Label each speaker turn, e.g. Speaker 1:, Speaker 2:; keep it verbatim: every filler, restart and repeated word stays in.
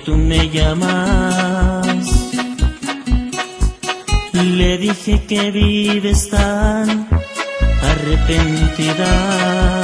Speaker 1: tú me llamas. Le dije que vives tan arrepentida.